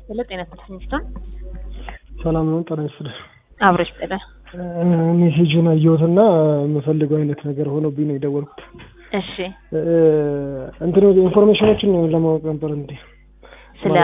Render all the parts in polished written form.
ለጤና ተስኝቷል ሰላም ነው ጠናስደ አብረሽ ጠዳ ሜሴጁን አየሁትና የምፈልገው አይነት ነገር ሆኖብኝ ነው የደወልኩት። እሺ እንትን ኢንፎርሜሽኖችን ለማወቅ ነበር እንዴ ስለ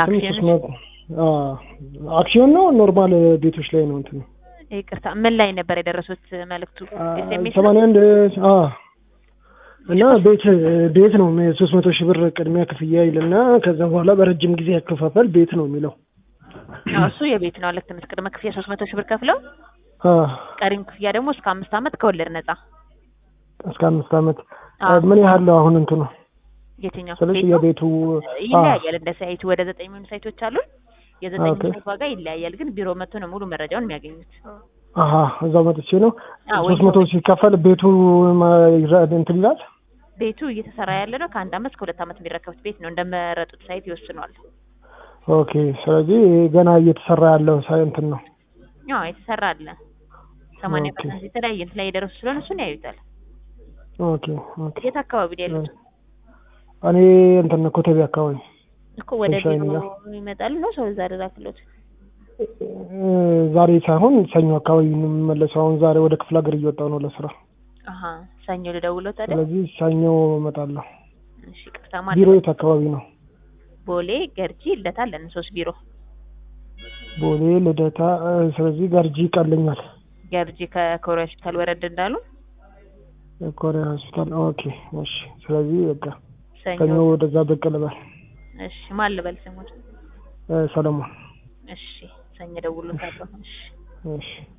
አክሲዮን ነው ኖርማል ቤቶች ላይ ነው እንትን ይቅርታ ምን ላይ ነበር የደረሱት መልእክቱ? ኤስኤምኤስ 81 እና ቤት ነው 300,000 ብር ቅድሚያ ክፍያ ይልና ከዛ በኋላ በረጅም ጊዜ ያከፋፈል ቤት ነው የሚለው። እሱ የቤት ነው ልክ ነው። ቅድመ ክፍያ 300,000 ብር ከፍለው ቀሪም ክፍያ ደግሞ እስከ 5 አመት ከወለድ ነፃ። እስከ 5 አመት ምን ያህል ነው አሁን እንትኑ? የትኛው ስለዚህ የቤቱ ይለያያል። እንደ ሳይቱ ወደ 9 ምን ሳይቶች አሉ። የ9 ሳይት ዋጋ ይለያያል፣ ግን ቢሮ መጥቶ ነው ሙሉ መረጃውን የሚያገኙት። እዛው መጥቼ ነው 300 ሲከፈል ቤቱ እንትን ይላል። ቤቱ እየተሰራ ያለ ነው ከ1 አመት እስከ 2 አመት የሚረከቡት ቤት ነው። እንደመረጡት ሳይት ይወስናል። ኦኬ ስለዚህ ገና እየተሰራ ያለው ሳይንት ነው። የተሰራ አለ 80% የተለያየ እንትን ላይ የደረሱ ስለሆነ እሱን ያዩታል። ኦኬ የት አካባቢ ላይ ያሉት? እኔ እንትን ኮተቤ አካባቢ እኮ ወደ ቢሮ ይመጣሉ ነው ሰው ዛሬ ላክሎት? ዛሬ ሳይሆን ሰኞ አካባቢ ነው የምመለሰው። አሁን ዛሬ ወደ ክፍለ ሀገር እየወጣሁ ነው ለስራ። ሰኞ ልደውለው ታዲያ? ስለዚህ ሰኞ እመጣለሁ። እሺ ቅርታ ማለት ቢሮ የት አካባቢ ነው? ቦሌ ገርጂ ልደታ አለን 3 ቢሮ። ቦሌ ልደታ። ስለዚህ ገርጂ ይቀልኛል። ገርጂ ከኮሪያ ሆስፒታል ወረድ እንዳሉ ኮሪያ ሆስፒታል። ኦኬ እሺ። ስለዚህ በቃ ሰኞ ወደዛ ብቅ ልበል። እሺ ማን ልበል ስሙን? ሰለሞን። እሺ ሰኞ ደውሎታለሁ። እሺ እሺ